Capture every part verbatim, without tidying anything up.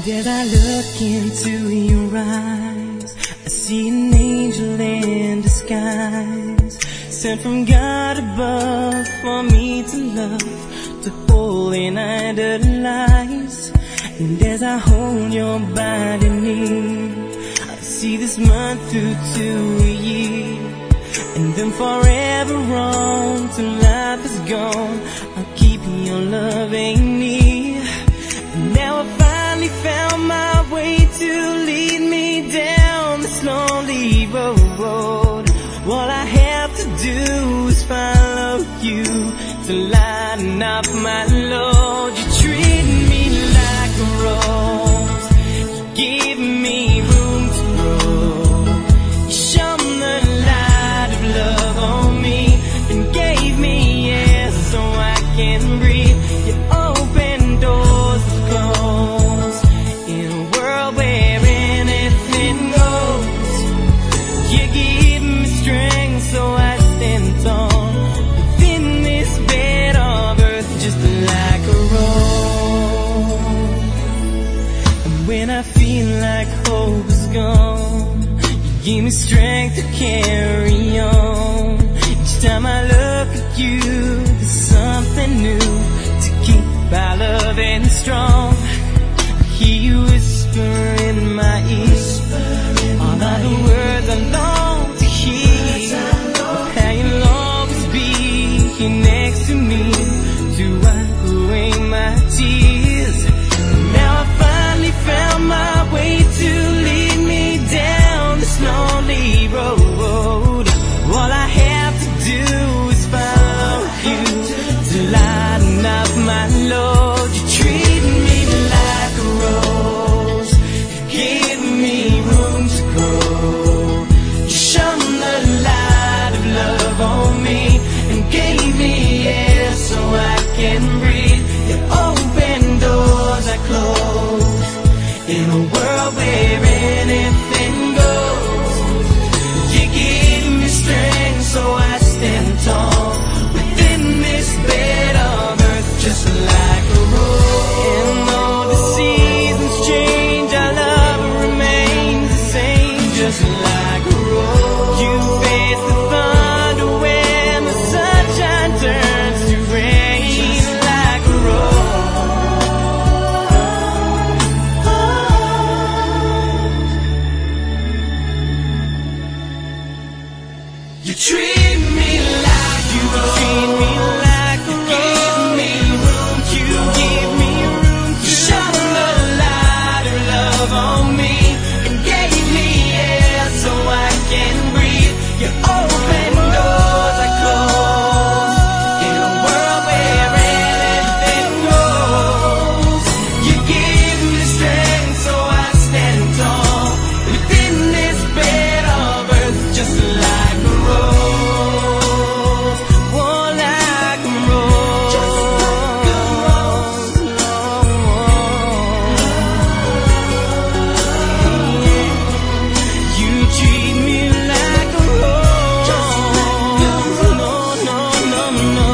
As I look into your eyes, I see an angel in disguise, sent from God above for me to love, to hold and idolize. And as I hold your body near, I see this month through to a year, and then forever on till life is gone. I'll keep your loving near. And now I finally found my way to lead me down this lonely road. All I have to do is follow you to lighten up my load. You treat me like a rose, you give me room to grow. You shone the light of love on me and gave me air so I can breathe. You open doors that close in a world where anything goes. You give me strength so I stand tall within this bed of earth, just like a rose. And when I feel like hope is gone, you give me strength to carry on. Each time I look at you, there's something new to keep our loving strong. I hear you whisper in my ear all of the words I long to hear, of how you'll always be here next to me to wipe away my tears. And now I finally found my way to lead me down this lonely road. All I have to do is follow you to lighten up my load. You treat me like a rose, you give me room to grow. You shone the light of love on me and gave me air so I can breathe. You open doors I close in a world where anything goes. You give me strength so I stand tall within this bed of earth, just like a rose. And though the seasons change, our love remains the same, just like a rose. You face the thunder when the sunshine turns to rain, like a rose. You treat me like you treat me like a rose. Give me room to you give me room to shine the light of love on me and gave me air so I can breathe. You open doors I close in a world where anything goes. You give me strength so I stand tall within this bed of earth, just like a rose. Oh, like a rose. Just like a rose. You treat me like a rose. Just like a rose. No, no, no, no.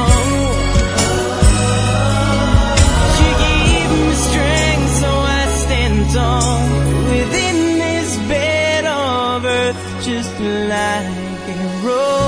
You give me strength so I stand tall within this bed of earth, just like a rose.